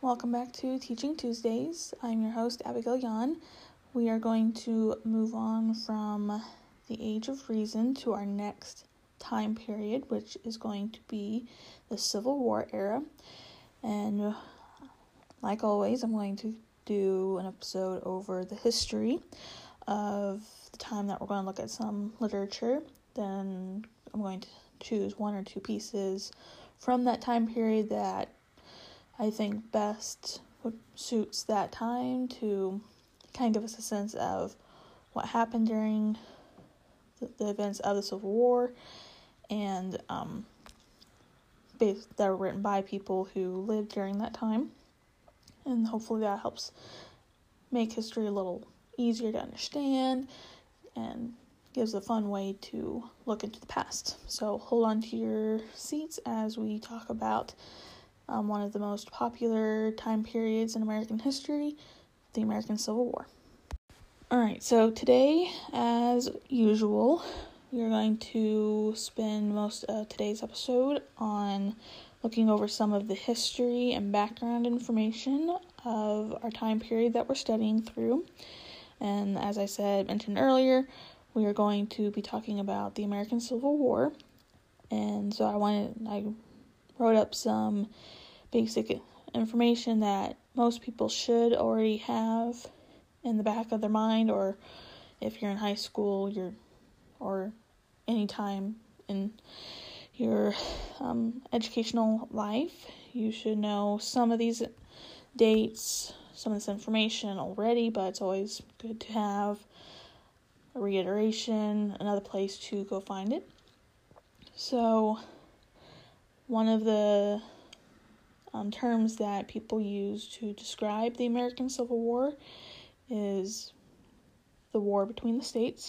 Welcome back to Teaching Tuesdays. I'm your host, Abigail Yan. We are going to move on from the Age of Reason to our next time period, which is going to be the Civil War era. And like always, I'm going to do an episode over the history of the time that we're going to look at some literature. Then I'm going to choose one or two pieces from that time period that I think best suits that time to kind of give us a sense of what happened during the events of the Civil War, and that were written by people who lived during that time. And hopefully that helps make history a little easier to understand and gives a fun way to look into the past. So hold on to your seats as we talk about one of the most popular time periods in American history, the American Civil War. Alright, so today, as usual, we're going to spend most of today's episode on looking over some of the history and background information of our time period that we're studying through. And as I mentioned earlier, we are going to be talking about the American Civil War. And so I wrote up some basic information that most people should already have in the back of their mind, or if you're in high school, or any time in your educational life, you should know some of these dates, some of this information already, but it's always good to have a reiteration, another place to go find it. So one of the terms that people use to describe the American Civil War is the war between the states.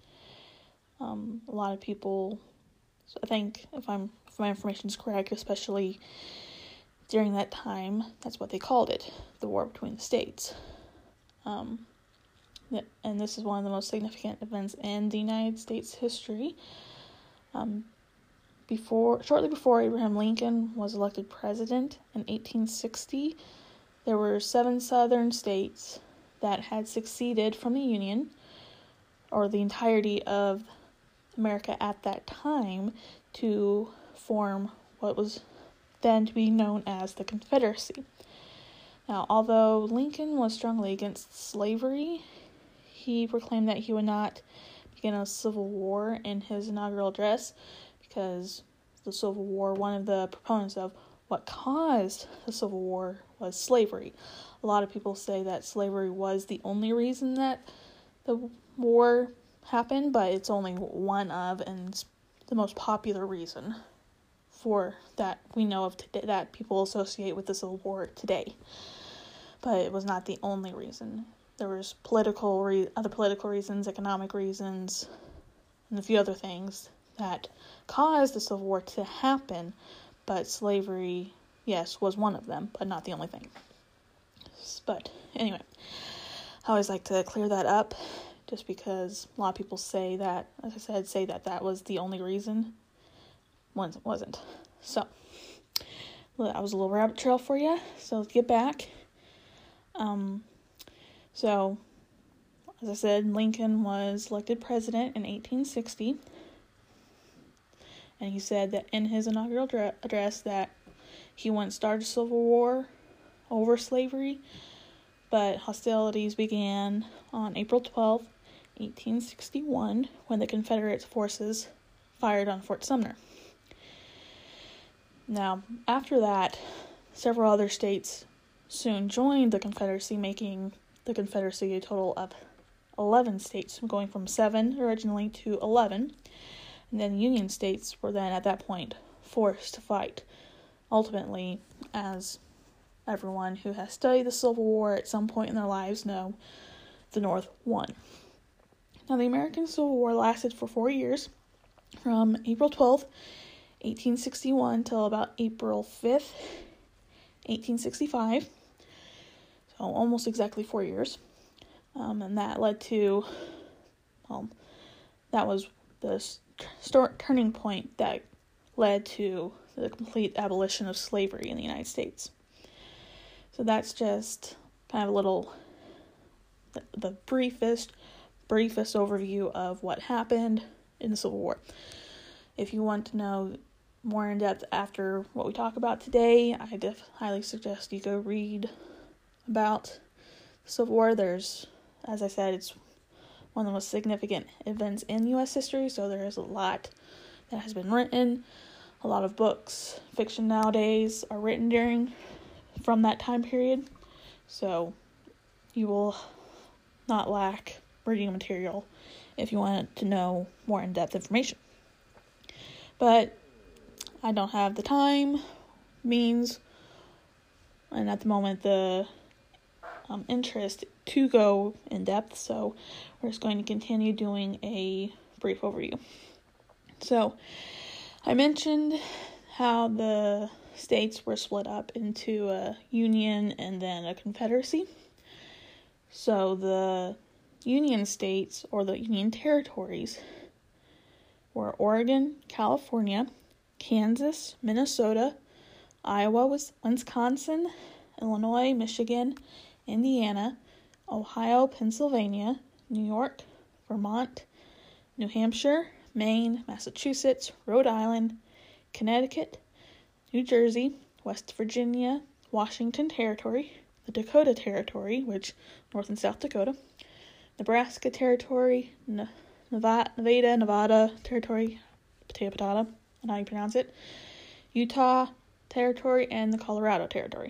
A lot of people, I think, if my information is correct, especially during that time, that's what they called it, the war between the states. And this is one of the most significant events in the United States history. Shortly before Abraham Lincoln was elected president in 1860, there were 7 southern states that had seceded from the Union, or the entirety of America at that time, to form what was then to be known as the Confederacy. Now, although Lincoln was strongly against slavery, he proclaimed that he would not begin a civil war in his inaugural address, because the Civil War, one of the proponents of what caused the Civil War was slavery. A lot of people say that slavery was the only reason that the war happened, but it's only one of, and the most popular reason for that we know of today, that people associate with the Civil War today. But it was not the only reason. There was other political reasons, economic reasons, and a few other things that caused the Civil War to happen, but slavery, yes, was one of them, but not the only thing. But anyway, I always like to clear that up, just because a lot of people say that, as I said, say that was the only reason, when it wasn't. So, that was a little rabbit trail for you, so let's get back. So, as I said, Lincoln was elected president in 1860, and he said that in his inaugural address that he wouldn't start a civil war over slavery, but hostilities began on April 12, 1861, when the Confederate forces fired on Fort Sumner. Now, after that, several other states soon joined the Confederacy, making the Confederacy a total of 11 states, going from 7 originally to 11. And then Union states were then, at that point, forced to fight. Ultimately, as everyone who has studied the Civil War at some point in their lives know, the North won. Now, the American Civil War lasted for 4 years, from April 12th, 1861, till about April 5th, 1865. So almost exactly 4 years. And that led to, that was the turning point that led to the complete abolition of slavery in the United States. So that's just kind of a little, the briefest overview of what happened in the Civil War. If you want to know more in depth after what we talk about today, I highly suggest you go read about the Civil War. There's, as I said, it's one of the most significant events in U.S. history, so there is a lot that has been written. A lot of books, fiction nowadays, are written from that time period, so you will not lack reading material if you want to know more in-depth information. But I don't have the time, means, and at the moment the interest to go in depth, so we're just going to continue doing a brief overview. So I mentioned how the states were split up into a union and then a confederacy. So the union states, or the union territories, were Oregon, California, Kansas, Minnesota, Iowa, Wisconsin, Illinois, Michigan, Indiana, Ohio, Pennsylvania, New York, Vermont, New Hampshire, Maine, Massachusetts, Rhode Island, Connecticut, New Jersey, West Virginia, Washington Territory, the Dakota Territory, which North and South Dakota, Nebraska Territory, Nevada Territory, potato, and how you pronounce it, Utah Territory, and the Colorado Territory.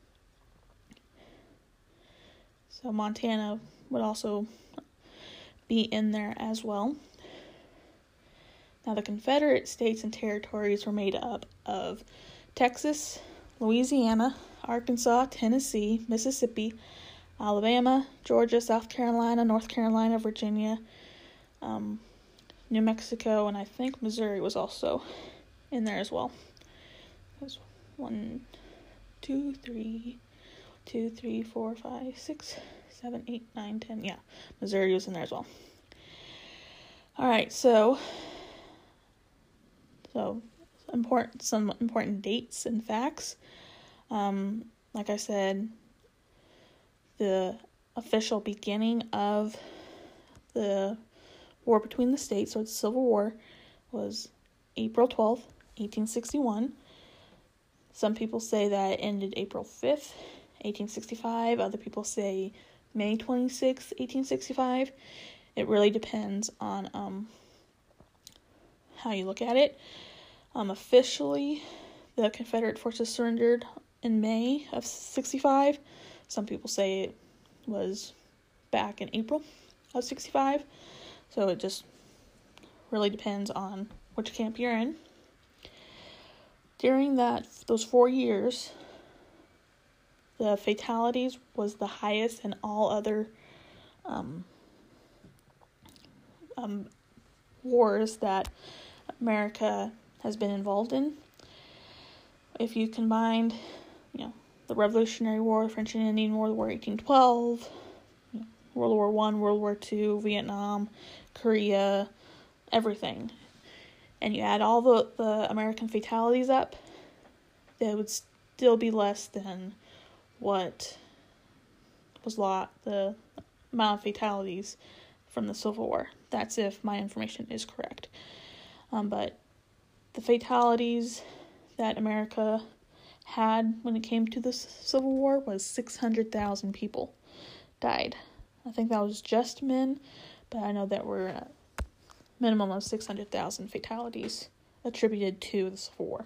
So Montana would also be in there as well. Now the Confederate states and territories were made up of Texas, Louisiana, Arkansas, Tennessee, Mississippi, Alabama, Georgia, South Carolina, North Carolina, Virginia, New Mexico, and I think Missouri was also in there as well. There's 1, 2, 3, 4, 5, 6, 7, 8, 9, 10. Yeah, Missouri was in there as well. Alright, so some important dates and facts. Like I said, the official beginning of the war between the states, or the Civil War, was April 12th, 1861. Some people say that it ended April 5th, 1865. Other people say May 26th, 1865. It really depends on how you look at it. Officially, the Confederate forces surrendered in May of 65. Some people say it was back in April of 65. So it just really depends on which camp you're in. During those 4 years, the fatalities was the highest in all other wars that America has been involved in. If you combined, the Revolutionary War, French and Indian War, the War 1812, World War I, World War II, Vietnam, Korea, everything, and you add all the American fatalities up, they would still be less than what was the amount of fatalities from the Civil War. That's if my information is correct. But the fatalities that America had when it came to the Civil War was 600,000 people died. I think that was just men, but I know that were a minimum of 600,000 fatalities attributed to the Civil War.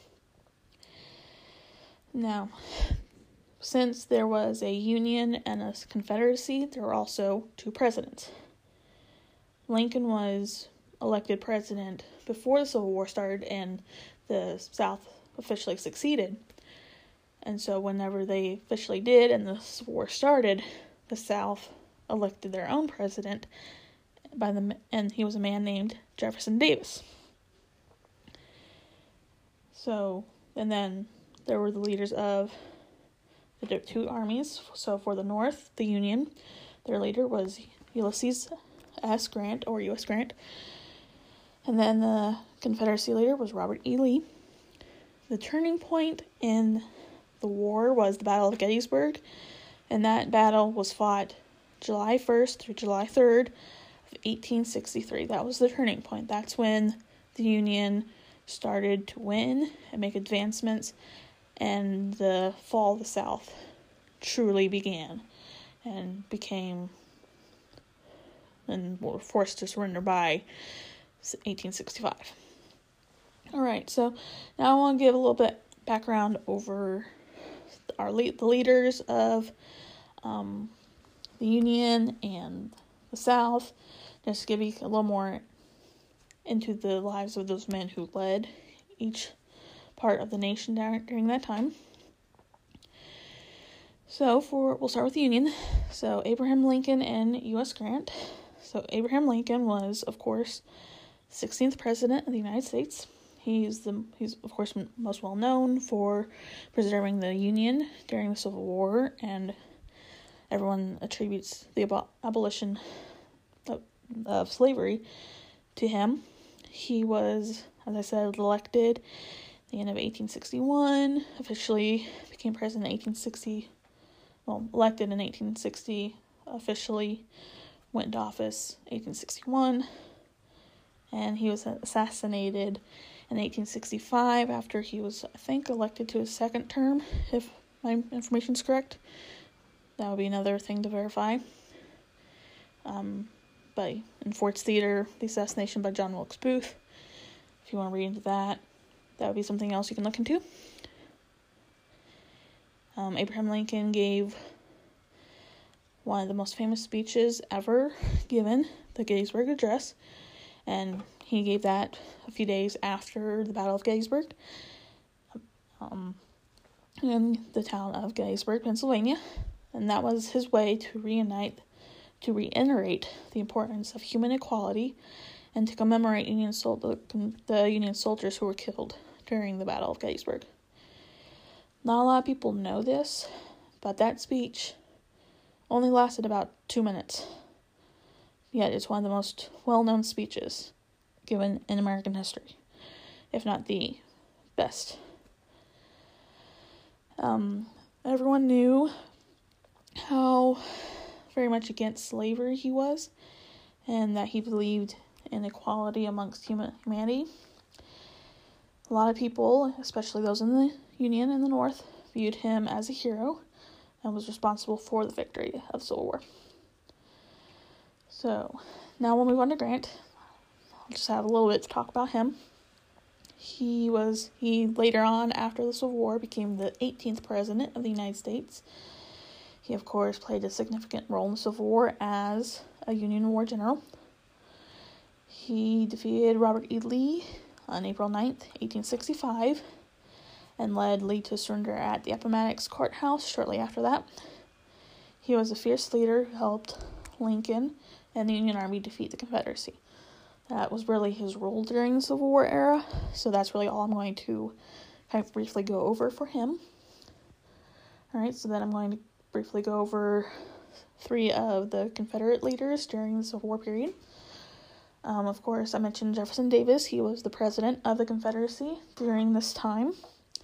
Now, since there was a Union and a Confederacy, there were also 2 presidents. Lincoln was elected president before the Civil War started and the South officially succeeded. And so whenever they officially did and the Civil War started, the South elected their own president and he was a man named Jefferson Davis. So, and then there were the leaders of the 2 armies. So for the North, the Union, their leader was Ulysses S. Grant, or U.S. Grant. And then the Confederacy leader was Robert E. Lee. The turning point in the war was the Battle of Gettysburg, and that battle was fought July 1st through July 3rd of 1863. That was the turning point. That's when the Union started to win and make advancements, and the fall of the South truly began and were forced to surrender by 1865. Alright, so now I want to give a little bit background over the leaders of the Union and the South, just to give you a little more into the lives of those men who led each part of the nation during that time. So we'll start with the Union. So Abraham Lincoln and U.S. Grant. So Abraham Lincoln was, of course, 16th President of the United States. He's of course most well known for preserving the Union during the Civil War, and everyone attributes the abolition of slavery to him. He was, as I said, elected at the end of 1861, officially became president in 1860. Elected in 1860, officially went into office 1861, and he was assassinated in 1865 after he was, I think, elected to his second term, if my information is correct. That would be another thing to verify. But in Ford's Theater, the assassination by John Wilkes Booth, if you want to read into that, that would be something else you can look into. Abraham Lincoln gave one of the most famous speeches ever given, the Gettysburg Address, and he gave that a few days after the Battle of Gettysburg in the town of Gettysburg, Pennsylvania, and that was his way to reiterate the importance of human equality and to commemorate the Union soldiers who were killed during the Battle of Gettysburg. Not a lot of people know this, but that speech only lasted about 2 minutes. Yet it's one of the most well-known speeches given in American history, if not the best. Everyone knew how very much against slavery he was, and that he believed in equality amongst humanity. A lot of people, especially those in the Union in the North, viewed him as a hero and was responsible for the victory of the Civil War. So, now we'll move on to Grant. I'll just have a little bit to talk about him. He later on, after the Civil War, became the 18th President of the United States. He, of course, played a significant role in the Civil War as a Union War general. He defeated Robert E. Lee on April 9th, 1865, and led Lee to surrender at the Appomattox Courthouse shortly after that. He was a fierce leader who helped Lincoln and the Union Army defeat the Confederacy. That was really his role during the Civil War era, so that's really all I'm going to kind of briefly go over for him. Alright, so then I'm going to briefly go over 3 of the Confederate leaders during the Civil War period. Of course, I mentioned Jefferson Davis. He was the president of the Confederacy during this time.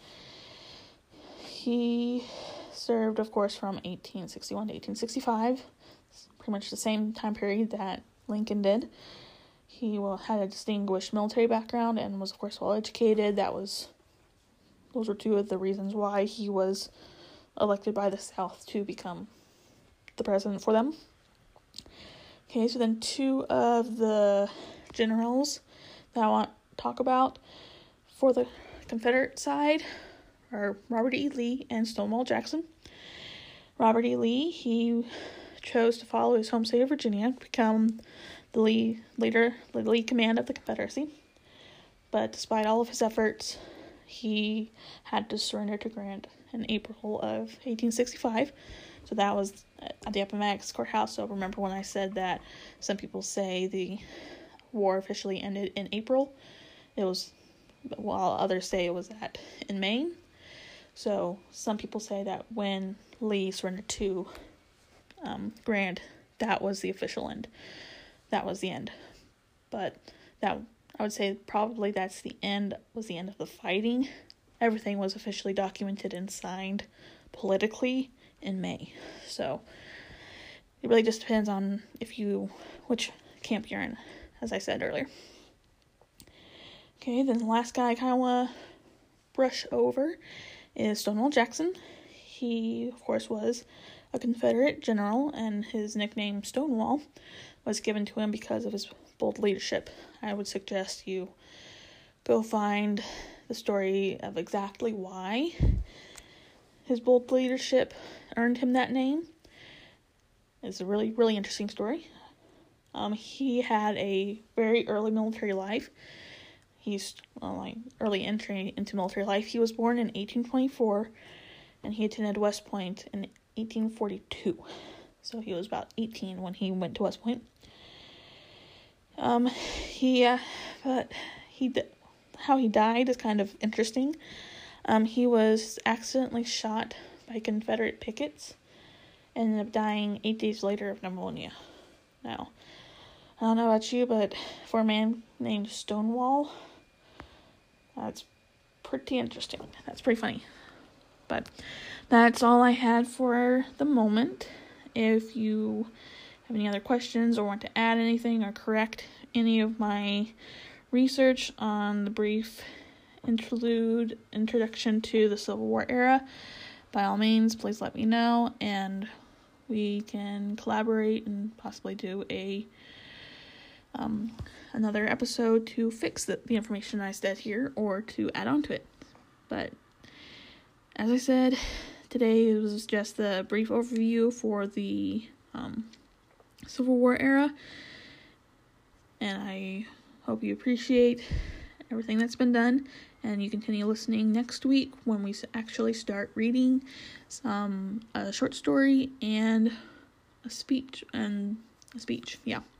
He served, of course, from 1861 to 1865, pretty much the same time period that Lincoln did. He had a distinguished military background and was, of course, well educated. Those were 2 of the reasons why he was elected by the South to become the president for them. Okay, so then 2 of the generals that I want to talk about for the Confederate side are Robert E. Lee and Stonewall Jackson. Robert E. Lee, he chose to follow his home state of Virginia to become the lead command of the Confederacy. But despite all of his efforts, he had to surrender to Grant in April of 1865. So that was at the Appomattox Courthouse. So remember when I said that some people say the war officially ended in April? While others say it was in May. So some people say that when Lee surrendered to Grant, that was the official end. That was the end. But that, I would say, probably was the end of the fighting everything was officially documented and signed politically in May. So it really just depends on which camp you're in, as I said earlier. Okay, then the last guy I kind of want to brush over is Stonewall Jackson. He, of course, was a Confederate general, and his nickname Stonewall was given to him because of his bold leadership. I would suggest you go find the story of exactly why his bold leadership earned him that name. It's a really, really interesting story. He had a very early military life. He's early entry into military life. He was born in 1824, and he attended West Point in 1842. So he was about 18 when he went to West Point. How he died is kind of interesting. He was accidentally shot by Confederate pickets and ended up dying 8 days later of pneumonia. Now, I don't know about you, but for a man named Stonewall, that's pretty interesting. That's pretty funny. But that's all I had for the moment. If you have any other questions or want to add anything or correct any of my research on the brief introduction to the Civil War era, by all means, please let me know, and we can collaborate and possibly do another episode to fix the information I said here or to add on to it. But as I said, today it was just a brief overview for the Civil War era, and I hope you appreciate everything that's been done, and you continue listening next week when we actually start reading a short story and a speech. Yeah.